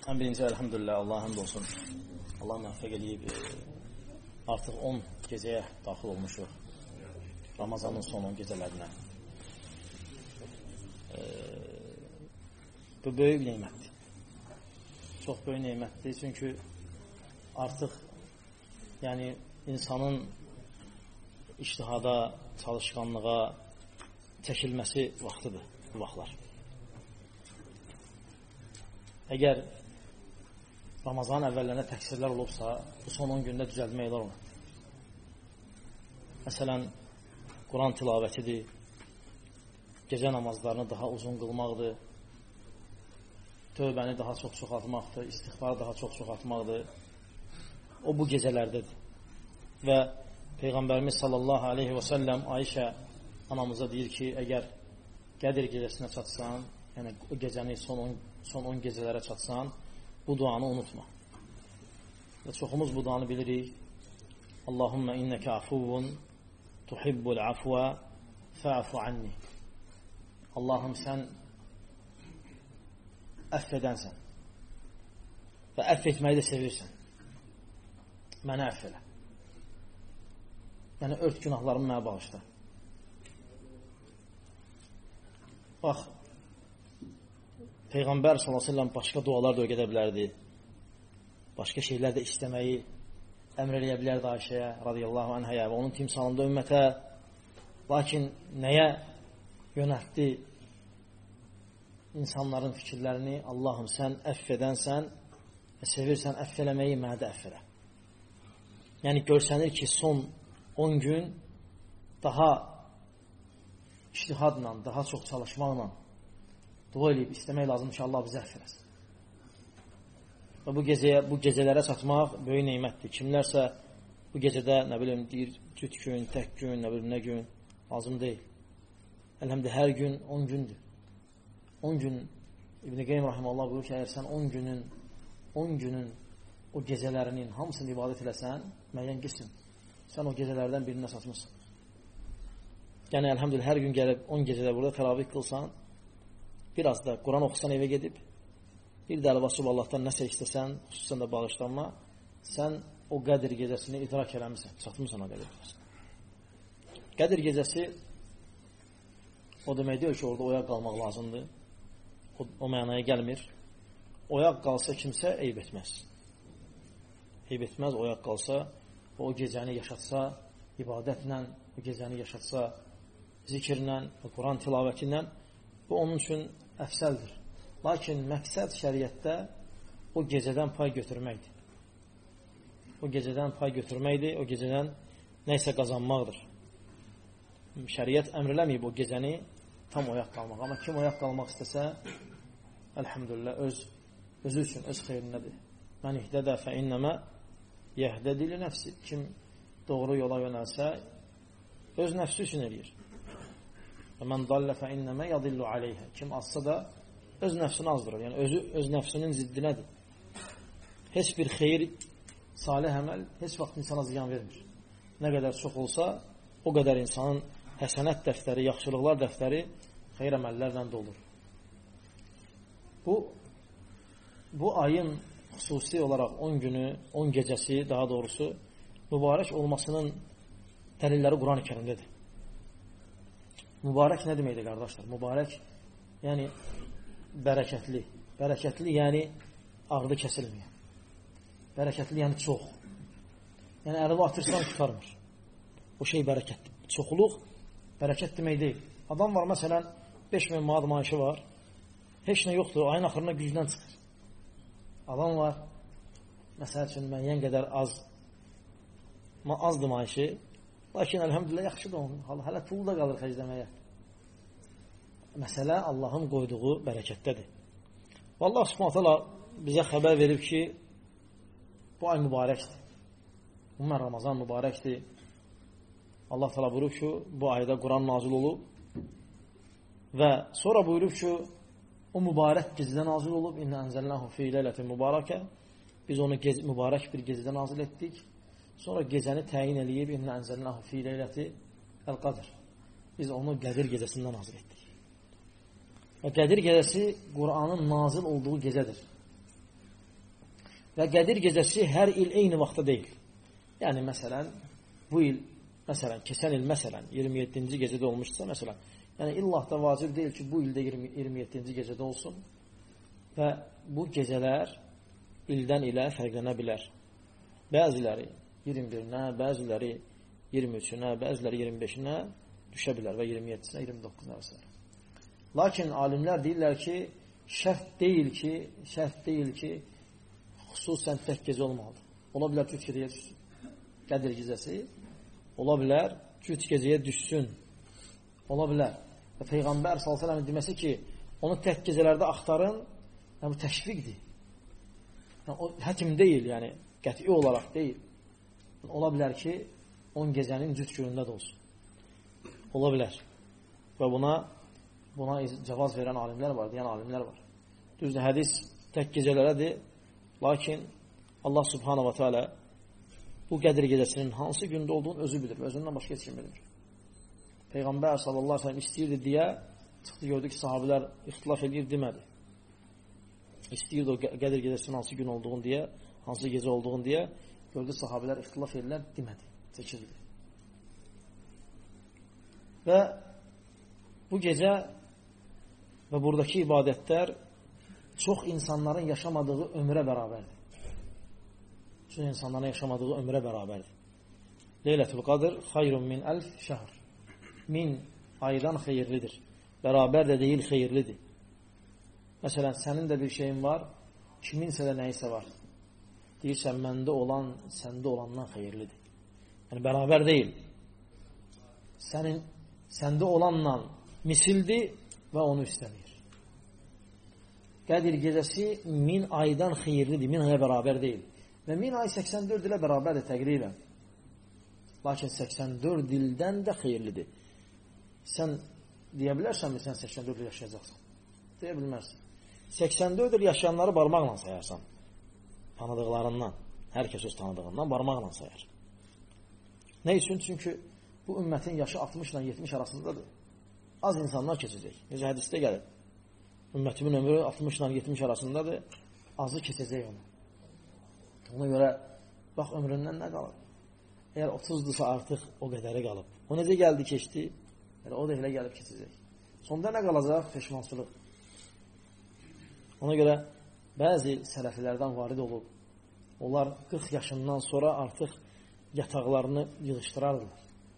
Ən birinci, əlhamdülillah, Allah həmd olsun. Allah müvəffəq eləyib, artıq 10 gecəyə daxil olmuşuq. Ramazanın son 10 gecələrinə. Bu böyük neymətdir. Çox böyük neymətdir. Çünki artıq yəni insanın iştihada, çalışqanlığa çəkilməsi vaxtıdır bu vaxtlar. Əgər Ramazan əvvəllərində təqsirlər olubsa, bu son 10 gündə düzəltmək olar ona. Məsələn, Quran tilavətidir, gecə namazlarını daha uzun qılmaqdır, tövbəni daha çox çoxaltmaqdır, istiğfarı daha çox çoxaltmaqdır. O bu gecələrdədir. Və Peyğəmbərimiz sallallahu aleyhi və səlləm Ayşə anamıza deyir ki, əgər Qədir gecəsinə çatsan, yəni o gecəni son 10 gecələrə çatsan, bu duanı unutma. Və çoxumuz bu duanı bilirik. Allahümmə innəkə afuvun tuhibbul afvə fəafu anni. Allahım, sən əff edənsən və əff etməyi də sevirsən. Mənə əff elə. Yəni, ört günahlarımı mənə bağışla. Bax, Peyğəmbər s.ə.v başqa dualar da öyrədə bilərdi. Başqa şeylər də istəməyi əmr eləyə bilərdi Ayşəyə radiyallahu anhəyə və onun timsalında ümmətə. Lakin nəyə yönəltdi insanların fikirlərini? Allahım, sən əff edənsən və sevirsən, əff eləməyi mənə də əff elə. Yəni, görsənir ki, son 10 gün daha iştihadla, daha çox çalışmaqla dua eləyib, istəmək lazımdır ki, Allah bizə əff eləsin. Və bu gecələrə çatmaq böyük neymətdir. Kimlərsə bu gecədə, nə bilim, deyir, cüt gün, tək gün, nə bilim, nə gün, lazım deyil. Əlhəmdə hər gün 10 gündür. 10 gün, İbn-i Qeym Rahimallah buyur ki, əgər sən 10 günün o gecələrinin hamısını ibadət eləsən, müəyyən qism, sən o gecələrdən birinə çatmışsın. Yəni, əlhəmdülillah, hər gün gəlib 10 gecədə burada təravih qılsan, biraz da Quran oxusan evə gedib, bir də əlvasıb Allahdan nəsə istəsən, xüsusən də bağışlanma, sən o Qədir gecəsini idrak eləmişsən, çatmışsan o Qədir gecəsini. Qədir gecəsi o demək deyil ki, orada oyaq qalmaq lazımdır. O mənaya gəlmir. Oyaq qalsa kimsə eyb etməz. Eyb etməz, oyaq qalsa, o gecəni yaşatsa, ibadətlə, o gecəni yaşatsa, zikirlə, Quran tilavəti ilə, bu onun üçün əfsəldir. Lakin məqsəd şəriətdə o gecədən pay götürməkdir. O gecədən pay götürməkdir, o gecədən nəysə qazanmaqdır. Şəriət əmr eləməyib o gecəni tam oyaq qalmaq. Amma kim oyaq qalmaq istəsə, əlhamdülillah, özü üçün, öz xeyrinədir. Mən ihdədə fə innəmə yəhdədili nəfsi. Kim doğru yola yönəlsə, öz nəfsi üçün eləyir. Və mən dallə fə innəmə yadillu aleyhə. Kim azsa da öz nəfsini azdırır. Yəni, özü öz nəfsinin ziddinədir. Heç bir xeyir, salih əməl heç vaxt insana ziyan vermir. Nə qədər çox olsa, o qədər insanın həsənət dəftəri, yaxşılıqlar dəftəri xeyir əməllərlə dolur. Bu ayın xüsusi olaraq 10 günü, 10 gecəsi, daha doğrusu, mübarək olmasının dəlilləri Quran-ı Kərimdədir. Mübarək nə deməkdir, qardaşlar? Mübarək, yəni bərəkətli. Bərəkətli, yəni ağrı kəsilməyən. Bərəkətli, yəni çox. Yəni əlivi atırsan, tutarmır. O şey bərəkətli. Çoxluq bərəkət demək deyil. Adam var, məsələn, 5000 manat maaşı var, heç nə yoxdur, ayın axırına gücdən çıxır. Adam var, məsəl üçün, müəyyən qədər azdır maaşı, lakin əlhəmdülillah yaxşıdır onun, hələ pulu da qalır xərcləməyə. Məsələ Allahın qoyduğu bərəkətdədir. Və Allah Subhanahu taala bizə xəbər verib ki, bu ay mübarəkdir. Ümumən Ramazan mübarəkdir. Allah Teala buyurub ki, bu ayda Quran nazil olub və sonra buyurub ki, o mübarək gecədə nazil olub. İnnə ənzəlnahu fi leylətin mübarəkə. Biz onu mübarək bir gecədə nazil etdik. Sonra gecəni təyin eləyib. İnnə ənzəlnahu fi leyləti əl-qadr. Biz onu Qədir gecəsində nazil etdik. Və Qədir gecəsi Qur'anın nazil olduğu gecədir. Və Qədir gecəsi hər il eyni vaxtda deyil. Yəni, məsələn, bu il, məsələn, keçən il, məsələn, 27-ci gecədə olmuşsa, məsələn, yəni, illah da vacib deyil ki, bu ildə 27-ci gecədə olsun və bu gecələr ildən ilə fərqlənə bilər. Bəziləri 21-nə, bəziləri 23-nə, bəziləri 25-nə düşə bilər və 27-sinə, 29-nə və s. Lakin alimlər deyirlər ki, şərt deyil ki, xüsusən tək gecə olmalıdır. Ola bilər cüt gecəyə düşsün. Qədir gecəsi ola bilər cüt gecəyə düşsün. Ola bilər. Və Peyğəmbər s.ə.v deməsi ki, onu tək gecələrdə axtarın, yəni bu təşviqdir. Yəni, o həkim deyil, yəni qəti olaraq deyil. Ola bilər ki, 10 gecənin cüt günündə də olsun. Ola bilər. Və buna cavaz verən alimlər var, deyən alimlər var. Düzdür, hədis tək gecələrədir. Lakin Allah subhanahu wa ta'ala bu Qədir gecəsinin hansı gündə olduğunu özü bilir və özündən başqa heç kim bilmir. Peyğəmbər sallallahu aleyhi ve sellem istəyirdi deyə çıxdı, gördü ki, sahabilər ixtilaf edir, demədi. İstəyirdi o Qədir gecəsinin hansı gün olduğunu deyə, hansı gecə olduğunu deyə, gördü sahabilər ixtilaf edirlər, demədi, çəkildi. Və bu gecə və buradakı ibadətlər çox insanların yaşamadığı ömrə bərabərdir. Çox insanların yaşamadığı ömrə bərabərdir. Leylətul Qadr xayrun min əlf şəhr. 1000 aydan xeyirlidir. Bərabər də deyil, xeyirlidir. Məsələn, sənin də bir şeyin var, kiminsə də nəyisə var. Deyirsən, məndə olan, səndə olandan xeyirlidir. Yəni, bərabər deyil. Səndə olanla misildir və onu istəmir. Qədir gecəsi 1000 aydan xeyirlidir, 1000 aya bərabər deyil. Və 1000 ay 84 ilə bərabərdir təqribən. Lakin 84 ildən də xeyirlidir. Sən deyə bilərsənmi, sən 84 il yaşayacaqsan? Deyə bilmərsən. 84 il yaşayanları barmaqla sayarsan. Tanıdıqlarından, hər kəs öz tanıdığından barmaqla sayar. Nə üçün? Çünki bu ümmətin yaşı 60 ilə 70 arasındadır. Az insanlar keçəcək. Necə hədisdə gəlir. Ümmətimin ömrü 60 ilə 70 arasındadır. Azı keçəcək onu. Ona görə, bax, ömründən nə qalır? Əgər 30-dursa artıq o qədəri qalıb. O necə gəldi, keçdi? Yəni, o da elə gəlib keçəcək. Sonda nə qalacaq? Peşmançılıq. Ona görə bəzi sələfilərdən varid olub. Onlar 40 yaşından sonra artıq yataqlarını yığışdırardılar.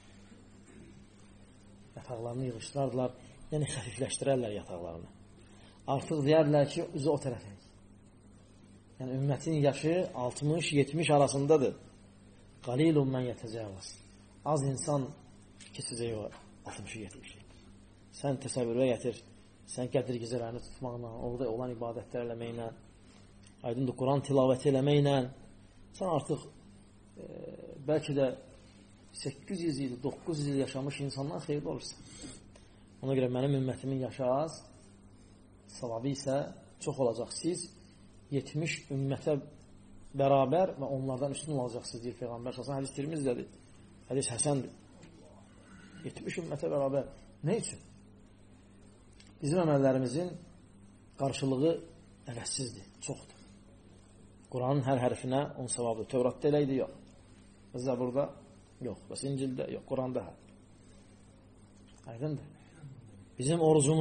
Yataqlarını. Yəni, xəfifləşdirərlər yataqlarını. Artıq deyərlər ki, üzü o tərəfə. Yəni, ümmətin yaşı 60-70 arasındadır. Qalilun mən yətəcəvəz. Az insan keçəcək o 60-70. Sən təsəvvürə gətir, sən Qədir gecələrini tutmaqla, orada olan ibadətlər eləməklə, aydındır, Quran tilavəti eləməklə, sən artıq bəlkə də 800 il, 900 il yaşamış insandan xeyirli olursan. Ona görə mənim ümmətimin yaşı az, savabı isə çox olacaq. Siz 70 ümmətə bərabər və onlardan üstün olacaqsınız, deyir Peyğəmbər sallallahu əleyhi və səlləm. Hədis Tirmizdədir. Hədis həsəndir. 70 ümmətə bərabər. Nə üçün? Bizim əməllərimizin qarşılığı əvəzsizdir, çoxdur. Quranın hər hərfinə 10 savabdır. Tövratda elə idi, yox. Zəburda yox. Bəs İncildə yox. Quranda hər. Aydındır. Bizim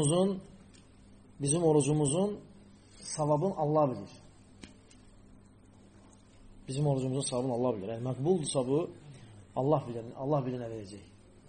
orucumuzun savabını Allah bilir. Bizim orucumuzun savabını Allah bilir. Yəni, məqbuldursa bu, Allah bilir nə verəcək.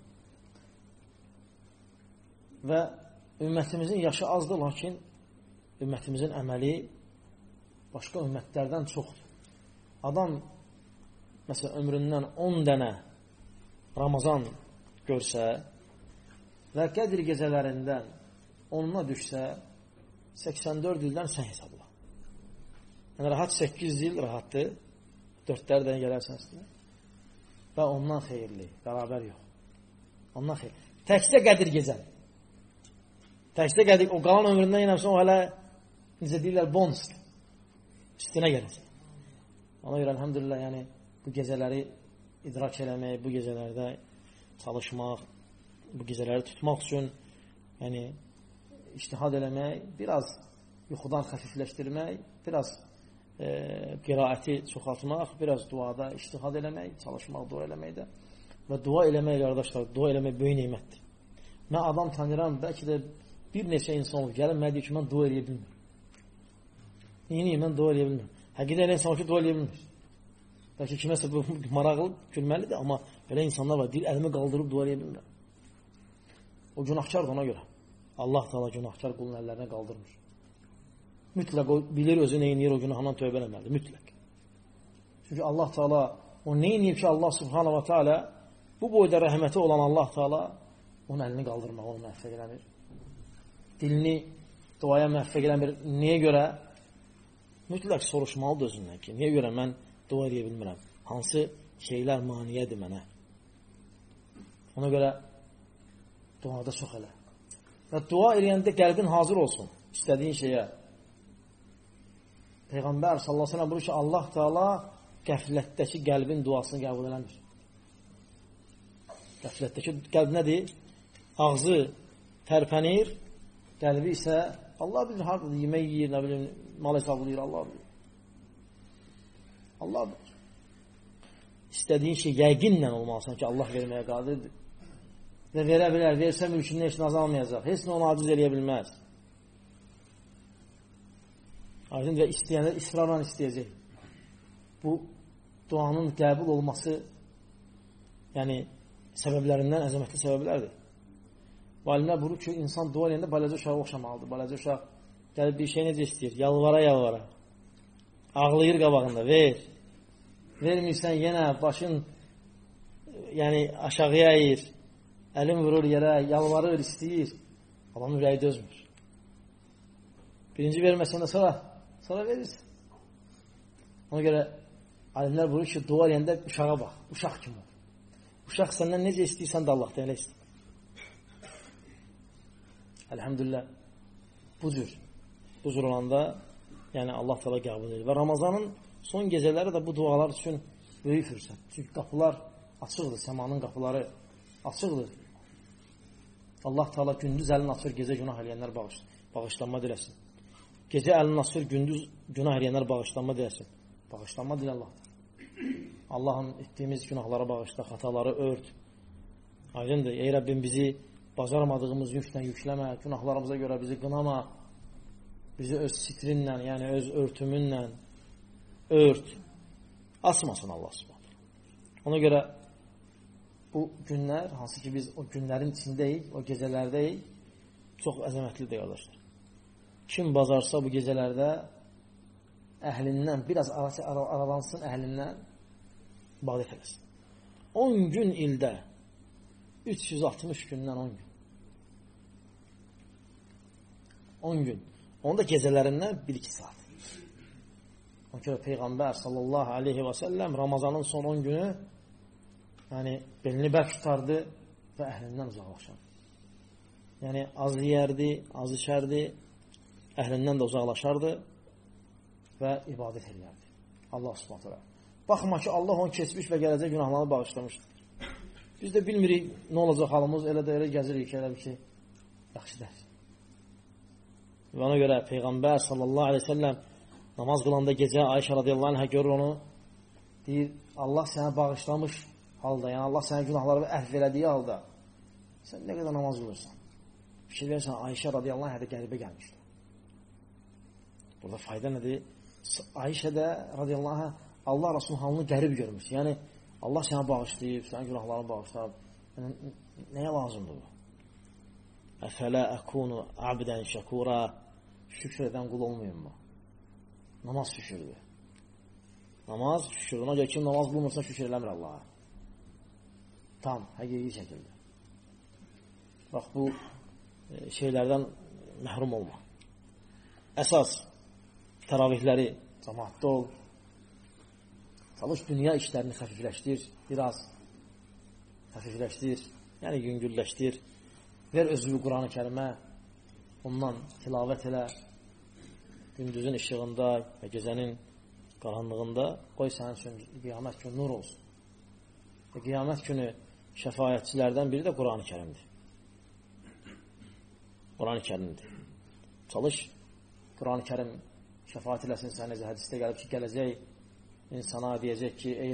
Və ümmətimizin yaşı azdır, lakin ümmətimizin əməli başqa ümmətlərdən çoxdur. Adam, məsələn, ömründən 10 dənə Ramazan görsə və Qədir gecələrindən 10'una düşsə, 84 ildən sən hesabla. Yəni, rahat 800 il rahatdır. 4'lərdən gələrsən üstünə. Və ondan xeyirli. Bərabər yox. Ondan xeyirli. Təkcə Qədir gecən. Təkcə Qədir, o qalan ömründən yenəmsən, o hələ, necə deyirlər, bonusdur. Üstünə gələcək. Ona görə, elhamdülillah, yəni, bu gecələri idrak eləmək, bu gecələrdə çalışmaq, bu gecələri tutmaq üçün, yəni, iştihad eləmək, biraz yuxudan xəfifləşdirmək, biraz qiraəti çoxaltmaq, biraz duada iştihad eləmək, çalışmaq, dua eləməkdə. Və dua eləmək, qardaşlar, dua eləmək böyük neymətdir. Mən adam tanıram, bəlkə də bir neçə insan olur, gəlin mənə deyir ki, mən dua eləyə bilmirəm. Niyə mən dua eləyə bilmirəm? Həqiqətən insan ki, dua eləyə bilmir. Bəlkə kiməsə bu maraqlı, gülməlidir, amma belə insanlar var, deyir, əlimi qaldırıb dua eləyə bilmirəm. O günahkardır ona görə. Allah Teala günahkar qulun əllərinə qaldırmır. Mütləq o bilir özü neyiniyir, o günahından tövbə eləməlidir, mütləq. Çünki Allah Teala o neyiniyir ki, Allah Subhanahu wa Taala bu boyda rəhməti olan Allah Teala onun əlini qaldırmaq, onu məhvəq eləmir. Dilini duaya məhvəq eləmir. Niyə görə? Mütləq soruşmalıdır özündən ki, niyə görə mən dua edə bilmirəm? Hansı şeylər maniyədir mənə? Ona görə duada çox elə. Və dua eləyəndə qəlbin hazır olsun istədiyin şeyə. Peyğəmbər sallallahu əleyhi və səlləm buyurur ki, Allah Teala qəflətdəki qəlbin duasını qəbul eləmir. Qəflətdəki qəlb nədir? Ağzı tərpənir, qəlbi isə Allah bilir, haradadır, yemək yiyir, nə bilim, mal hesablayır, Allah bilir. Allah bilir. İstədiyin şey yəqinlə olmalısan ki, Allah verməyə qadirdir. Və verə bilər, versə mülkünün heç azalmayacaq. Heç nə onu aciz eləyə bilməz. Aydın və istəyənlər israrla istəyəcək. Bu duanın qəbul olması yəni səbəblərindən əzəmətli səbəblərdir. Alimlər buyurur ki, insan dua eləyəndə balaca uşağa oxşamalıdır. Balaca uşaq gəlib bir şey necə istəyir? Yalvara. Ağlayır qabağında, ver. Vermirsən yenə başın yəni aşağıya əyir. Əlin vurur yerə, yalvarır, istəyir. Adamın ürəyi dözmür. Birinci verməsən də sonra verirsən. Ona görə alimlər buyurur ki, dua eləyəndə uşağa bax. Uşaq kimi ol. Uşaq səndən necə istəyirsən də Allah da elə istəyir. Elhamdülillah. Bu cür olanda yəni Allah Teala qəbul edir. Və Ramazanın son gecələri də bu dualar üçün böyük fürsət. Çünki qapılar açıqdır, səmanın qapıları açıqdır. Allah Teala gündüz əlini açır, gecə günah eləyənlər bağışlanma diləsin. Gecə əlini açır, gündüz günah eləyənlər bağışlanma diləsin. Bağışlanma dilə Allah. Allah'ın etdiyimiz günahlara bağışla, xataları ört. Aydındır. Ey Rəbbim bizi bacarmadığımız yüklə yükləmə, günahlarımıza görə bizi qınama, bizi öz sitrinlə, yəni öz örtümünlə ört. Asmasın Allah subhanahu. Ona görə bu günlər, hansı ki biz o günlərin içindəyik, o gecələrdəyik, çox əzəmətlidir qardaşlar. Kim bacarsa bu gecələrdə əhlindən, biraz aralansın əhlindən, ibadət eləsin. 10 gün ildə 360 gündən 10 gün. 10 gün. Onu da gecələrindən 1-2 saat. Ona görə Peyğəmbər sallallahu aleyhi və səlləm Ramazanın son 10 günü yəni belini bərk tutardı və əhlindən uzaqlaşardı. Yəni az yeyərdi, az içərdi, əhlindən də uzaqlaşardı və ibadət edərdi. Allah subhanahu. Baxma ki, Allah onu keçmiş və gələcək günahlarını bağışlamışdır. Biz də bilmirik nə olacaq halımız, elə də elə gəzirik, elə bir ki, yaxşı dər. Və ona görə Peyğəmbər sallallahu aleyhi ve sellem namaz qılanda gecə Ayşə radiyallahu anhə görür onu, deyir, Allah sənə bağışlamış halda, yəni Allah sənə günahları əhv elədiyi halda, sən nə qədər namaz qılırsan? Fikir verirsən, Ayşə radiyallahu anhə də qəribə gəlmişdir. Burada fayda nədir? Ayşə də radiyallahu anhə Allah Rasulun halını qərib görmüş. Yəni, Allah sənə bağışlayıb, sənə günahlarını bağışlayıb. Yəni, nəyə lazımdır bu? Əfələ əkunu abdən şəkura, şükür edən qul olmayın mı? Namaz şükürdür. Namaz şükürdür. Ona görə kim namaz bulmursa şükür eləmir Allah'a. Tam, həqiqi şəkildə. Bax, bu şeylərdən məhrum olma. Əsas təravihləri cəmaatda ol. Çalış dünya işlərini xəfifləşdir, biraz xəfifləşdir, yəni yüngülləşdir. Ver özünü Quran-ı Kərimə, ondan tilavət elə, gündüzün işığında və gecənin qaranlığında qoy sənin üçün qiyamət günü nur olsun. Və qiyamət günü şəfayətçilərdən biri də Quran-ı Kərimdir. Quran-ı Kərimdir. Çalış Quran-ı Kərim şəfaət eləsin sənə, necə hədisdə gəlib ki, gələcək insana deyəcək ki, ey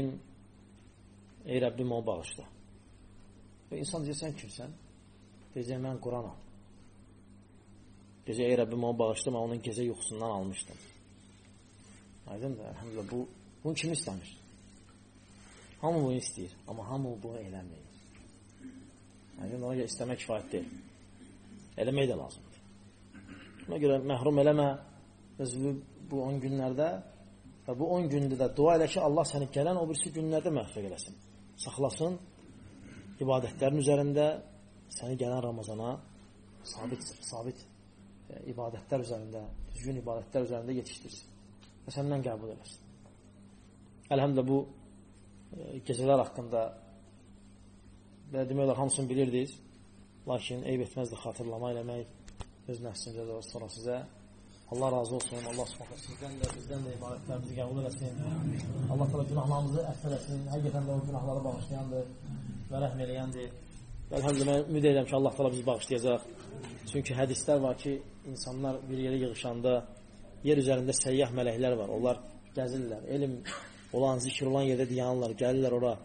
Rəbbim onu bağışla. Və insan deyəcək, sən kimsən? Deyəcək, mən Quranam. Deyəcək, ey Rəbbim onu bağışla, mən onun gecə yuxusundan almışdım. Aydın da, əlhamdülillah, bunu kim istəmir? Hamı bunu istəyir, amma hamı bunu eləməyir. Aydın, ona görə istəmək kifayət deyil. Eləmək də lazımdır. Buna görə məhrum eləmə özünü bu 10 günlərdə və bu 10 gündə də dua elə ki, Allah səni gələn o birisi günlərdə məhvəq eləsin. Saxlasın, ibadətlərin üzərində səni gələn Ramazana sabit ibadətlər üzərində, düzgün ibadətlər üzərində yetişdirsin və səndən qəbul eləsin. Əlhamdülillah, bu gecələr haqqında belə demək olar, hamısını bilirdiniz, lakin eyb etməzdir xatırlama eləmək öz nəfsimizə də sonra sizə. Allah razı olsun, Allah sizdən də, bizdən də ibadətlərimizi qəbul eləsin. Allah təala günahlarımızı əfv eləsin, həqiqətən də o günahları bağışlayandır və rəhm eləyəndir. Əlhamdülillah, ümid edirəm ki, Allah təala bizi bağışlayacaq. Çünki hədislər var ki, insanlar bir yerə yığışanda yer üzərində səyyah mələklər var. Onlar gəzirlər, elm olan, zikr olan yerdə dayanırlar, gəlirlər ora.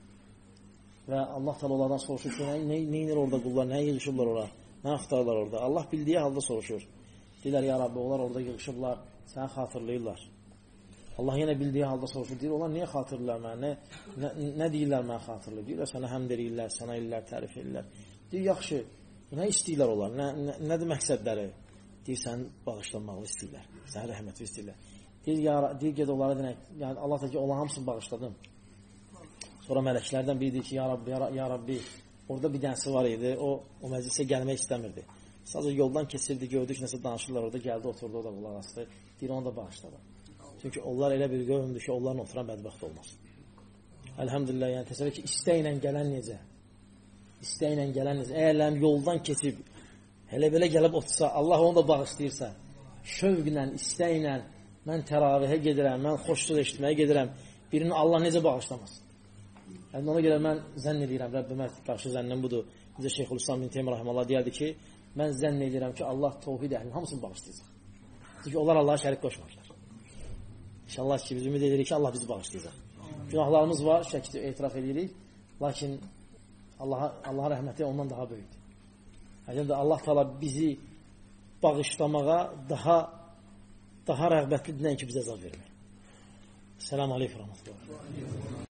Və Allah təala onlardan soruşur ki, nə edir orada qullar, nə yığışıblar ora, nə axtarırlar orada. Allah bildiyi halda soruşur. Deyirlər, ya Rabbi, onlar orada yığışıblar, səni xatırlayırlar. Allah yenə bildiyi halda soruşur, deyir, onlar niyə xatırlayırlar mənə, nə deyirlər mənə xatırlayır? Deyirlər, sənə həmd edirlər, sənə edirlər, tərif edirlər. Deyir, yaxşı, nə istəyirlər onlar, nədir məqsədləri? Deyir, sənin bağışlanmağını istəyirlər, sənin rəhmətini istəyirlər. Deyir, ged onlara deyək, yəni Allah da ki, onların hamısını bağışladım. Sonra mələklərdən biri deyir ki, ya Rabbi, orada bir dənəsi var idi, o məclisə gəlmək istəmirdi. Sadəcə yoldan keçirdi, gördü ki, nəsə danışırlar orada, gəldi, oturdu, o da qulaq astı. Deyir, onu da bağışladım. Çünki onlar elə bir qövmdür ki, onların oturan bədbəxt olmaz. Əlhamdülillah, yəni təsəvvür ki, istəklə gələn necə? İstəklə gələn necə? Əgərlərim yoldan keçib, elə belə gəlib otursa, Allah onu da bağışlayırsa, şövqlə, istəklə, mən təravihə gedirəm, mən xoşluq eşitməyə gedirəm, birini Allah necə bağışlamaz? Yəni, ona görə mən zənn edirəm, Rəbbimə qarşı zənnim budur. Necə Şeyxülislam bin Teymiyyə rəhməhullah deyərdi ki, mən zənn edirəm ki, Allah təvhid əhlinin hamısını bağışlayacaq. Çünki onlar Allah'a şərik qoşmarlar. İnşallah ki, biz ümid edirik ki, Allah bizi bağışlayacaq. Günahlarımız var, şəkildə etiraf edirik, lakin Allah'a rəhməti ondan daha böyükdür. Yəni, Allah Teala bizi bağışlamağa daha rəğbətlidir, ki, bizə əzab vermək. Selamun aleyküm.